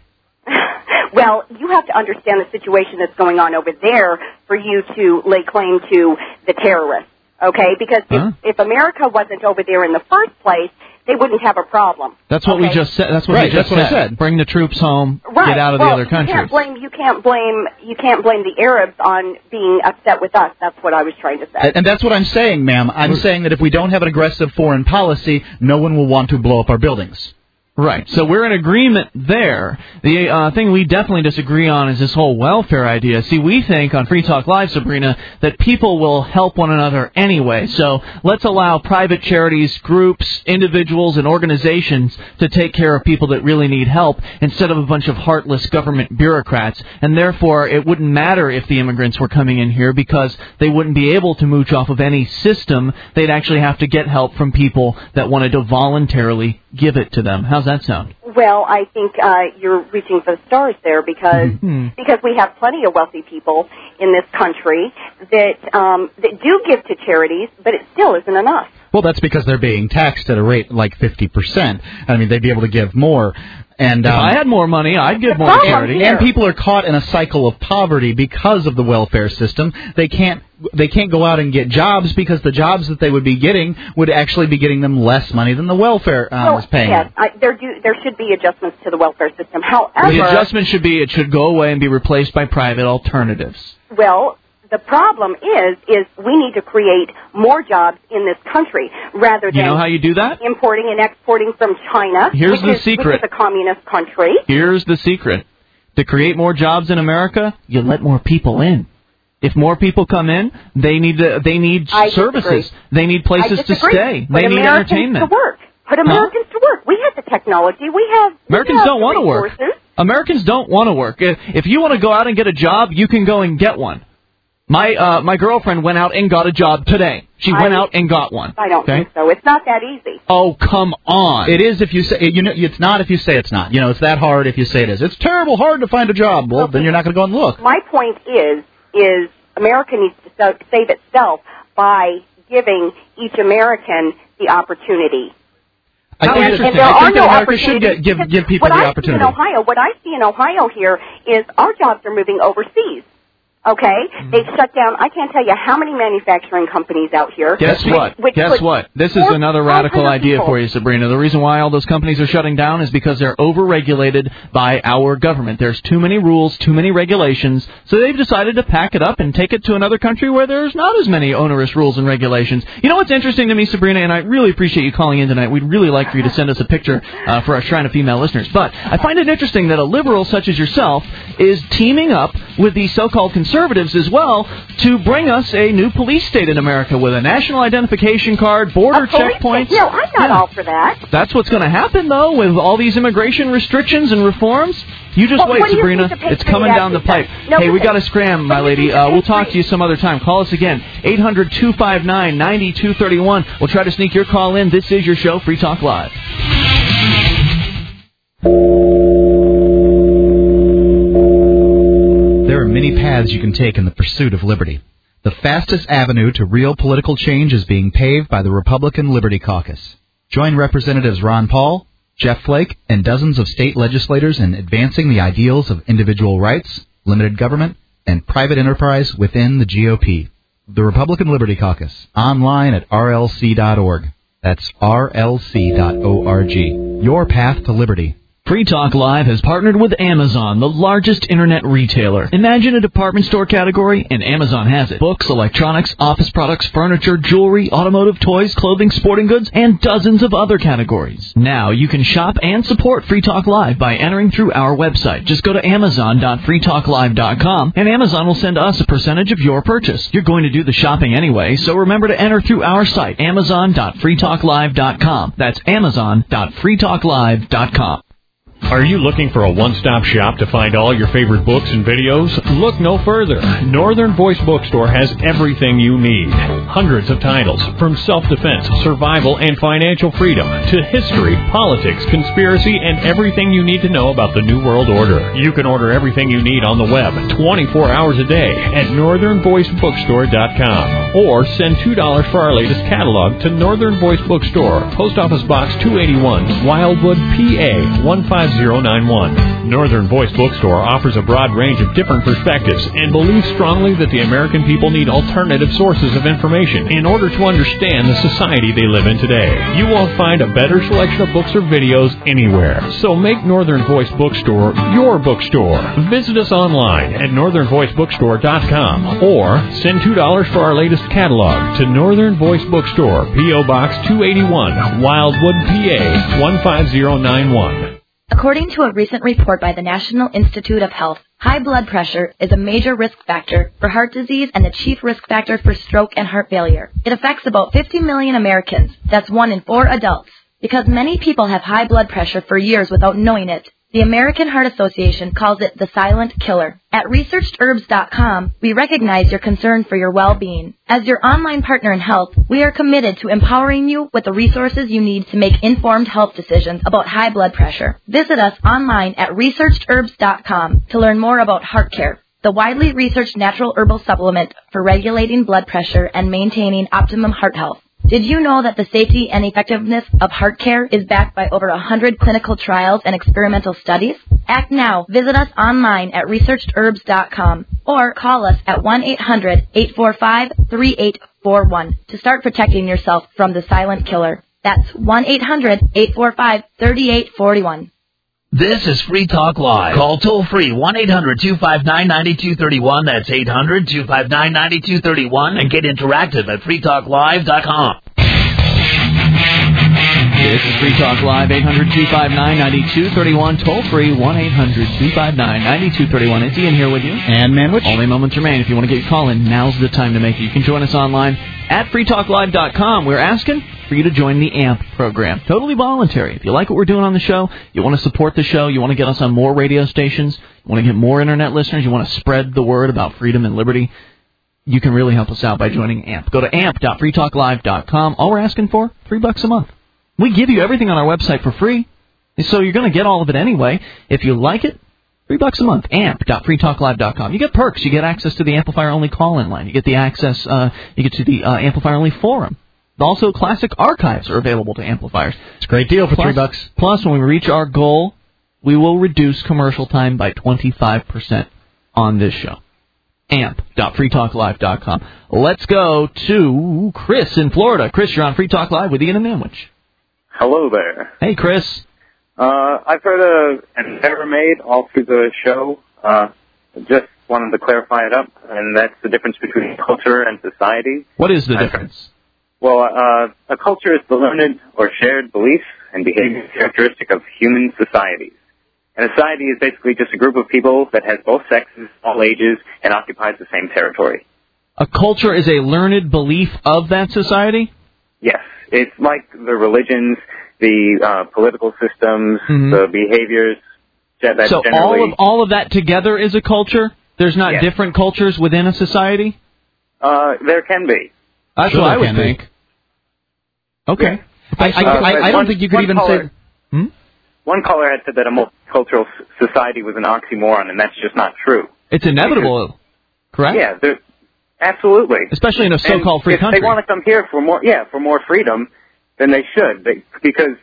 Well, you have to understand the situation that's going on over there for you to lay claim to the terrorists, okay? Because if, Huh? if America wasn't over there in the first place, they wouldn't have a problem. That's what we just said. That's what Right, we just that's what I said. said. Bring the troops home. Right. Get out of well, the other You can't countries. blame you can't blame you can't blame the Arabs on being upset with us. That's what I was trying to say. And and that's what I'm saying, ma'am. I'm saying that if we don't have an aggressive foreign policy, no one will want to blow up our buildings. Right. So we're in agreement there. The uh, thing we definitely disagree on is this whole welfare idea. See, we think on Free Talk Live, Sabrina, that people will help one another anyway. So let's allow private charities, groups, individuals, and organizations to take care of people that really need help instead of a bunch of heartless government bureaucrats. And therefore, it wouldn't matter if the immigrants were coming in here because they wouldn't be able to mooch off of any system. They'd actually have to get help from people that wanted to voluntarily give it to them. How's that sound? Well, I think uh, you're reaching for the stars there because Mm-hmm. because we have plenty of wealthy people in this country that um, that do give to charities, but it still isn't enough. Well, that's because they're being taxed at a rate like fifty percent. I mean, they'd be able to give more. And If um, I had more money, I'd give The more to problem charity. here- and people are caught in a cycle of poverty because of the welfare system. They can't they can't go out and get jobs because the jobs that they would be getting would actually be getting them less money than the welfare um, Well, is paying. yes, I, there do there should be adjustments to the welfare system. However, The adjustment should be it should go away and be replaced by private alternatives. well, the problem is is we need to create more jobs in this country rather than You know how you do that? importing and exporting from China. Here's which the is, secret. Which is a communist country. Here's the secret. To create more jobs in America, you let more people in. If more people come in, they need to, they need I services. disagree. They need places I to disagree. stay. Put They need Americans entertainment. to work. Put Americans to work. We have the technology. We have we Americans have don't the want to work. resources. Americans don't want to work. If if you want to go out and get a job, you can go and get one. My uh, my girlfriend went out and got a job today. She I- went out and got one. I don't okay? think so. It's not that easy. Oh, come on. It is if you say you know. It's not if you say it's not. You know, it's that hard if you say it is. It's terrible hard to find a job. Well, then you're not going to go and look. My point is, is America needs to so- save itself by giving each American the opportunity. I think, and, that, and there I are think no that America should opportunities get, give because give people what the I opportunity. See in Ohio, what I see in Ohio here is our jobs are moving overseas. Okay, Mm-hmm. they've shut down. I can't tell you how many manufacturing companies out here. Guess which- what? Which Guess puts what? This is four another hundred radical idea people. for you, Sabrina. The reason why all those companies are shutting down is because they're overregulated by our government. There's too many rules, too many regulations, so they've decided to pack it up and take it to another country where there's not as many onerous rules and regulations. You know what's interesting to me, Sabrina, and I really appreciate you calling in tonight. We'd really like for you to send us a picture uh, for our Shrine of Female listeners. But I find it interesting that a liberal such as yourself is teaming up with the so-called conservatives as well to bring us a new police state in America with a national identification card, border A police checkpoints. state? No, I'm not all for that. That's what's going to happen, though, with all these immigration restrictions and reforms. You just Well, wait, what do you Sabrina. think the It's Patriot coming Act down the is? pipe. No, hey, we listen. got to scram, my lady. Uh, we'll talk to you some other time. Call us again, eight hundred two five nine nine two three one. We'll try to sneak your call in. This is your show, Free Talk Live. many paths you can take in the pursuit of liberty. The fastest avenue to real political change is being paved by the Republican Liberty Caucus. Join Representatives Ron Paul, Jeff Flake, and dozens of state legislators in advancing the ideals of individual rights, limited government, and private enterprise within the G O P. The Republican Liberty Caucus, online at R L C dot org. That's R L C dot org. Your path to liberty. Free Talk Live has partnered with Amazon, the largest internet retailer. Imagine a department store category, and Amazon has it. Books, electronics, office products, furniture, jewelry, automotive, toys, clothing, sporting goods, and dozens of other categories. Now you can shop and support Free Talk Live by entering through our website. Just go to amazon dot free talk live dot com, and Amazon will send us a percentage of your purchase. You're going to do the shopping anyway, so remember to enter through our site, amazon dot free talk live dot com. That's amazon dot free talk live dot com. Are you looking for a one-stop shop to find all your favorite books and videos? Look no further. Northern Voice Bookstore has everything you need. Hundreds of titles, from self-defense, survival, and financial freedom, to history, politics, conspiracy, and everything you need to know about the New World Order. You can order everything you need on the web twenty-four hours a day at northern voice bookstore dot com. Or send two dollars for our latest catalog to Northern Voice Bookstore, Post Office Box two eighty-one, Wildwood, P A one five zero nine one. Northern Voice Bookstore offers a broad range of different perspectives and believes strongly that the American people need alternative sources of information in order to understand the society they live in today. You won't find a better selection of books or videos anywhere. So make Northern Voice Bookstore your bookstore. Visit us online at northern voice bookstore dot com or send two dollars for our latest catalog to Northern Voice Bookstore, P O Box two eighty-one, Wildwood, P A one five zero nine one. According to a recent report by the National Institute of Health, high blood pressure is a major risk factor for heart disease and the chief risk factor for stroke and heart failure. It affects about fifty million Americans. That's one in four adults. Because many people have high blood pressure for years without knowing it, the American Heart Association calls it the silent killer. At researched herbs dot com, we recognize your concern for your well-being. As your online partner in health, we are committed to empowering you with the resources you need to make informed health decisions about high blood pressure. Visit us online at researched herbs dot com to learn more about Heart Care, the widely researched natural herbal supplement for regulating blood pressure and maintaining optimum heart health. Did you know that the safety and effectiveness of Heart Care is backed by over one hundred clinical trials and experimental studies? Act now. Visit us online at researched herbs dot com or call us at one eight hundred eight four five three eight four one to start protecting yourself from the silent killer. That's one eight hundred eight four five three eight four one. This is Free Talk Live. Call toll-free one eight hundred two five nine nine two three one. That's eight hundred two five nine nine two three one. And get interactive at free talk live dot com. This is Free Talk Live, eight hundred two five nine nine two three one. Toll-free, one eight hundred two five nine nine two three one. It's Ian here with you. And Manwich. Only moments remain. If you want to get your call in, now's the time to make it. You can join us online at free talk live dot com. We're asking for you to join the A M P program. Totally voluntary. If you like what we're doing on the show, you want to support the show, you want to get us on more radio stations, you want to get more internet listeners, you want to spread the word about freedom and liberty, you can really help us out by joining A M P. Go to amp dot free talk live dot com. All we're asking for, three bucks a month. We give you everything on our website for free, so you're going to get all of it anyway. If you like it, three bucks a month. amp dot free talk live dot com. You get perks. You get access to the Amplifier-only call-in line. You get the access. Uh, you get to the uh, Amplifier-only forum. Also, classic archives are available to amplifiers. It's a great deal for plus, three bucks. Plus, when we reach our goal, we will reduce commercial time by twenty-five percent on this show. amp dot free talk live dot com. Let's go to Chris in Florida. Chris, you're on Free Talk Live with Ian and Manwich. Hello there. Hey, Chris. Uh, I've heard a, an error made all through the show. Uh, just wanted to clarify it up, and that's the difference between culture and society. What is the I've difference? Heard, well, uh, a culture is the learned or shared beliefs and behavior characteristic of human societies. And a society is basically just a group of people that has both sexes, all ages, and occupies the same territory. A culture is a learned belief of that society? Yes. It's like the religions, the uh, political systems, mm-hmm. the behaviors that, that so generally... all of all of that together is a culture? There's not yes. different cultures within a society? Uh, there can be. That's sure what I would can think. Be. Okay. Yeah. I, I, uh, I, I don't one, think you could even caller, say... Hmm? One caller had said that a multicultural society was an oxymoron, and that's just not true. It's inevitable, correct? Yeah, they're- absolutely. Especially in a so-called And free if country. If they want to come here for more, yeah, for more freedom, then they should. They, because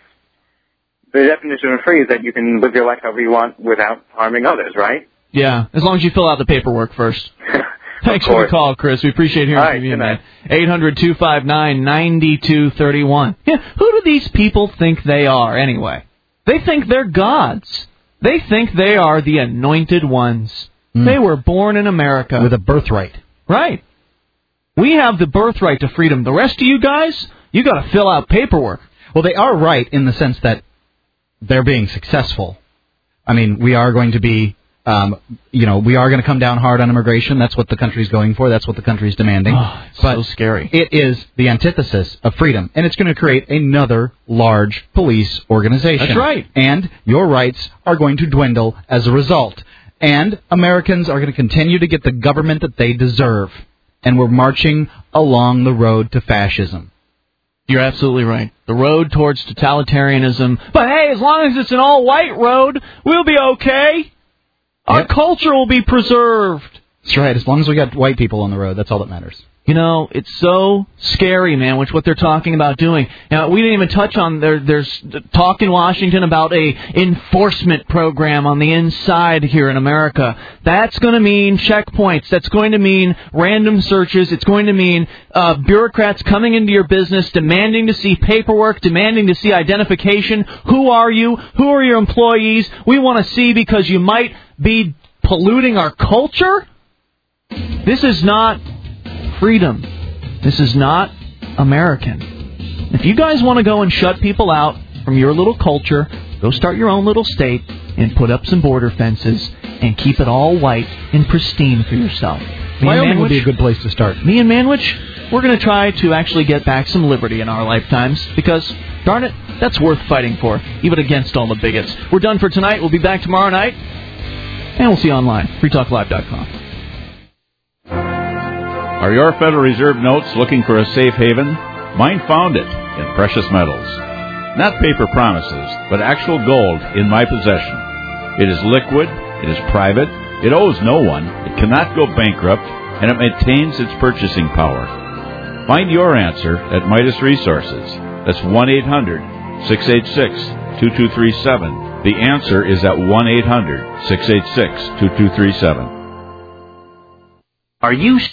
the definition of free is that you can live your life however you want without harming others, right? Yeah, as long as you fill out the paperwork first. Thanks for the call, Chris. We appreciate hearing All from right, you, good man. night. eight hundred two five nine nine two three one. Yeah, who do these people think they are, anyway? They think they're gods. They think they are the anointed ones. Mm. They were born in America. With a birthright. Right. We have the birthright to freedom. The rest of you guys, you got to fill out paperwork. Well, they are right in the sense that they're being successful. I mean, we are going to be, um, you know, we are going to come down hard on immigration. That's what the country's going for. That's what the country's demanding. Oh, it's but so scary. It is the antithesis of freedom, and it's going to create another large police organization. That's right. And your rights are going to dwindle as a result. And Americans are going to continue to get the government that they deserve. And we're marching along the road to fascism. You're absolutely right. The road towards totalitarianism. But hey, as long as it's an all-white road, we'll be okay. Our Yep. culture will be preserved. That's right. As long as we got white people on the road, that's all that matters. You know, it's so scary, man, which what they're talking about doing. Now, we didn't even touch on there. There's talk in Washington about a enforcement program on the inside here in America. That's going to mean checkpoints. That's going to mean random searches. It's going to mean uh, bureaucrats coming into your business, demanding to see paperwork, demanding to see identification. Who are you? Who are your employees? We want to see because you might be polluting our culture. This is not freedom. This is not American. If you guys want to go and shut people out from your little culture, go start your own little state and put up some border fences and keep it all white and pristine for yourself. Me Wyoming and would be a Manwich, good place to start. me and Manwich, we're going to try to actually get back some liberty in our lifetimes because, darn it, that's worth fighting for, even against all the bigots. We're done for tonight. We'll be back tomorrow night, and we'll see you online, free talk live dot com. Are your Federal Reserve notes looking for a safe haven? Mine found it in precious metals. Not paper promises, but actual gold in my possession. It is liquid, it is private, it owes no one, it cannot go bankrupt, and it maintains its purchasing power. Find your answer at Midas Resources. That's one eight hundred six eight six two two three seven. The answer is at one eight hundred six eight six two two three seven. Are you